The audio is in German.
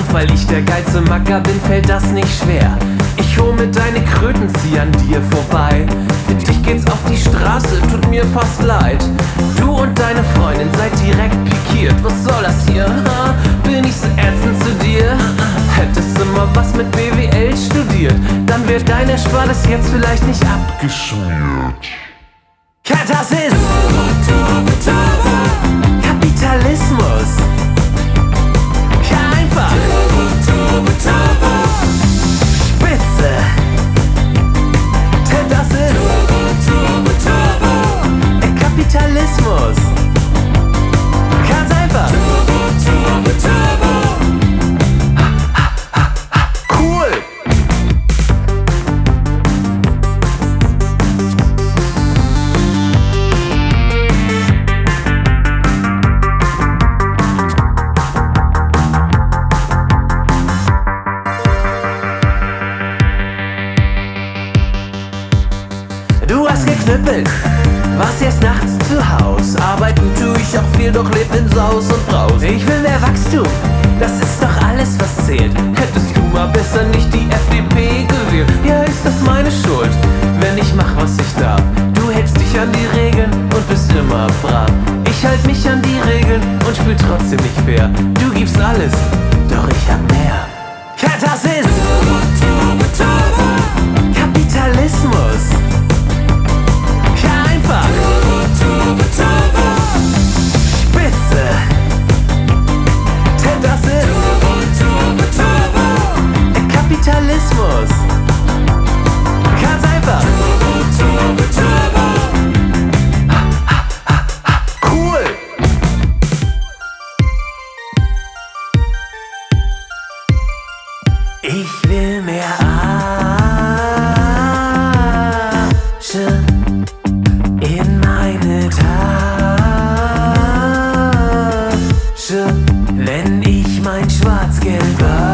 weil ich der geilste Macker bin, fällt das nicht schwer. Ich hol mit deine Kröten, zieh an dir vorbei. Für dich geht's auf die Straße, tut mir fast leid. Du und deine Freundin seid direkt pikiert. Was soll das hier? Ha? Bin ich so ätzend zu dir? Hättest du mal was mit BWL studiert, dann wird dein Erspartes jetzt vielleicht nicht abgeschmiert. Ja, das ist Kapitalismus. Ja, einfach Spitze. Denn das ist Kapitalismus. Ganz einfach. Cool. Du hast geknüppelt, warst erst nachts zu Haus. Arbeiten tue ich auch viel, doch leb in Saus und Braus. Ich will mehr Wachstum, das ist doch alles, was zählt. Hättest du mal besser nicht die FDP gewählt. Ja, ist das meine Schuld, wenn ich mach, was ich darf. Du hältst dich an die Regeln und bist immer brav. Ich halt mich an die Regeln und spiel trotzdem nicht fair. Du gibst alles, doch ich hab mehr. Ja, das ist Kapitalismus. Ja, einfach Spitze. Denn das ist Kapitalismus. Ganz einfach. Cool. Ich will mehr Asche in meine Tasche, wenn ich mein Schwarzgeld war.